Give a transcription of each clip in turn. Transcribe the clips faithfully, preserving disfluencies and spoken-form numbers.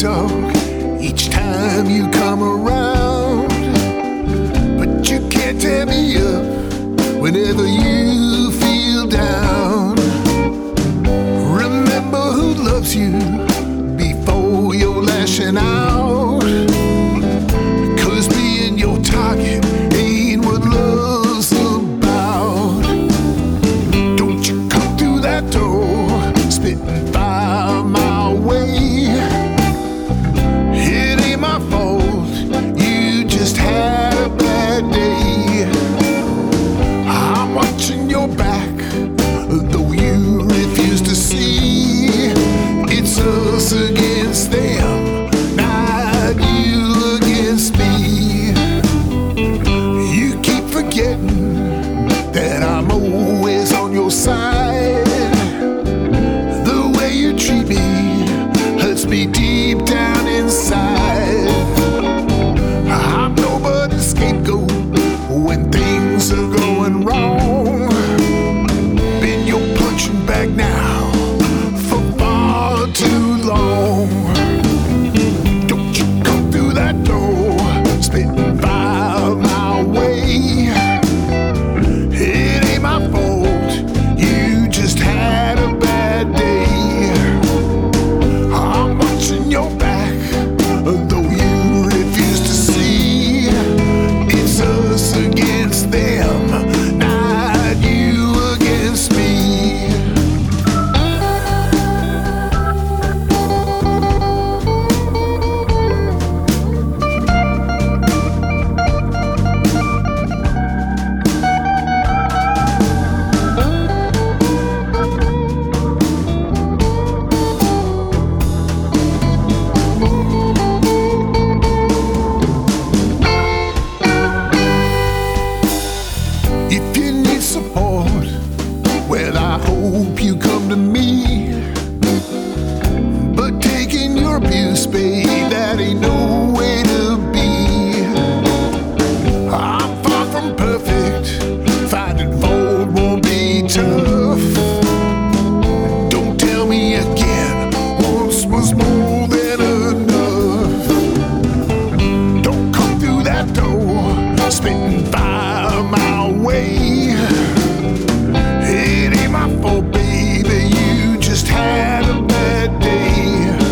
talk each time you come around, but you can't tear me up whenever you feel down. Remember who loves you before you're lashing out, 'cause being your target ain't what love's about. Don't you come through that door spitting fire my way. It ain't my fault, you just had a bad day. I'm watching your back, though you refuse to see. It's us against them, not you against me. You keep forgetting that I'm always on your side. The way you treat me hurts me deep down inside. I'm nobody's scapegoat when things are going wrong. Been your punching bag now for far too long. Don't you come through that door spitting fire my way. It ain't my fault, you just had a bad day. I'm watching your back, though you refuse to see. It's us against them, not you against me. If you need support, well, I hope you come to me. But taking your abuse, babe, that ain't no way to be. I'm far from perfect, finding fault won't be tough. Don't tell me again, once was more than enough. Don't come through that door spitting fire my way. It ain't my fault, baby, you just had a bad day.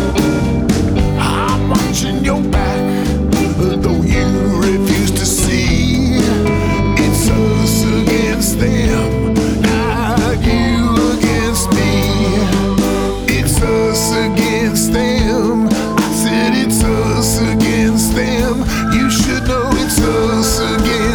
I'm watching your back, though you refuse to see. It's us against them, not you against me. It's us against them, I said it's us against them. You should know it's us against